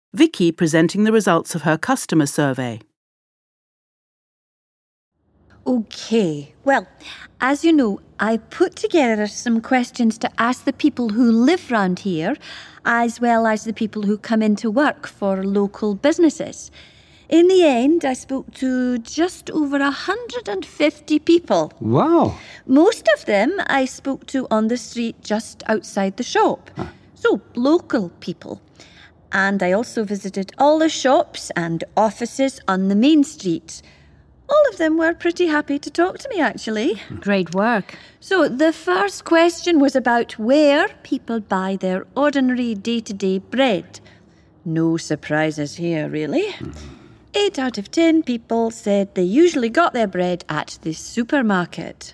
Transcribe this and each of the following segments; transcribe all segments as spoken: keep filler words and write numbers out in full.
Vicky presenting the results of her customer survey. OK, well, as you know, I put together some questions to ask the people who live round here, as well as the people who come into work for local businesses. In the end, I spoke to just over one hundred fifty people. Wow. Most of them I spoke to on the street just outside the shop. Huh. So, local people. And I also visited all the shops and offices on the main street. All of them were pretty happy to talk to me, actually. Great work. So the first question was about where people buy their ordinary day-to-day bread. No surprises here, really. Eight out of ten people said they usually got their bread at the supermarket.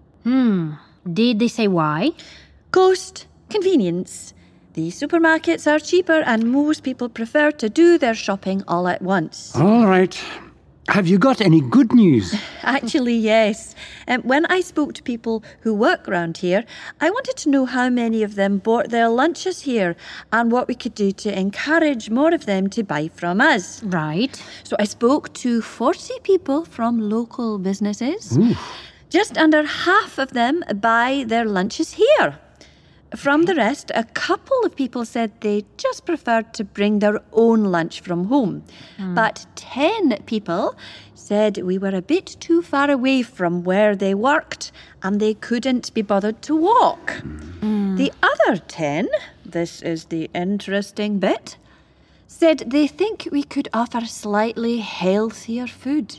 Hmm. Did they say why? Cost, convenience. The supermarkets are cheaper and most people prefer to do their shopping all at once. All right. Have you got any good news? Actually, yes. Um, when I spoke to people who work around here, I wanted to know how many of them bought their lunches here and what we could do to encourage more of them to buy from us. Right. So I spoke to forty people from local businesses. Ooh. Just under half of them buy their lunches here. From the rest, a couple of people said they just preferred to bring their own lunch from home. Mm. But ten people said we were a bit too far away from where they worked and they couldn't be bothered to walk. Mm. The other ten, this is the interesting bit, said they think we could offer slightly healthier food.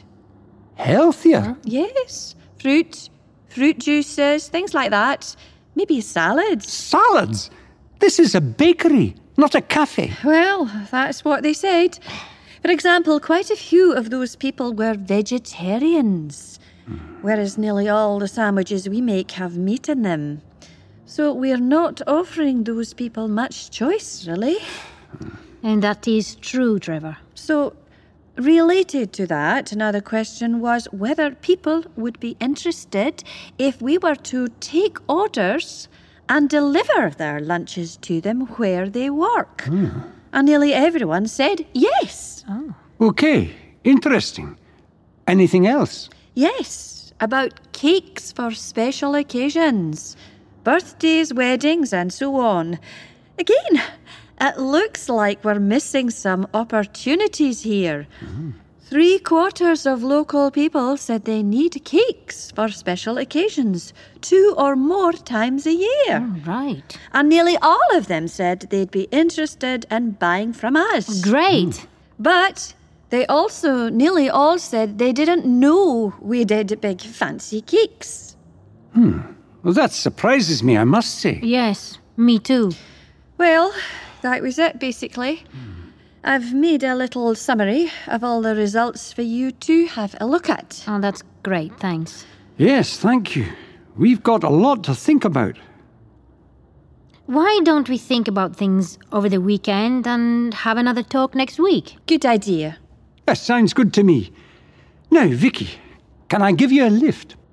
Healthier? Yes. Fruit, fruit juices, things like that. Maybe salads. Salads? This is a bakery, not a cafe. Well, that's what they said. For example, quite a few of those people were vegetarians, whereas nearly all the sandwiches we make have meat in them. So we're not offering those people much choice, really. And that is true, Trevor. So, related to that, another question was whether people would be interested if we were to take orders and deliver their lunches to them where they work. Mm. And nearly everyone said yes. Oh. OK, interesting. Anything else? Yes, about cakes for special occasions, birthdays, weddings and so on. Again, it looks like we're missing some opportunities here. Mm. Three quarters of local people said they need cakes for special occasions, two or more times a year. Oh, right. And nearly all of them said they'd be interested in buying from us. Great. Mm. But they also nearly all said they didn't know we did big fancy cakes. Hmm. Well, that surprises me, I must say. Yes, me too. Well, that was it, basically. Mm. I've made a little summary of all the results for you to have a look at. Oh, that's great, thanks. Yes, thank you. We've got a lot to think about. Why don't we think about things over the weekend and have another talk next week? Good idea. That sounds good to me. Now, Vicky, can I give you a lift?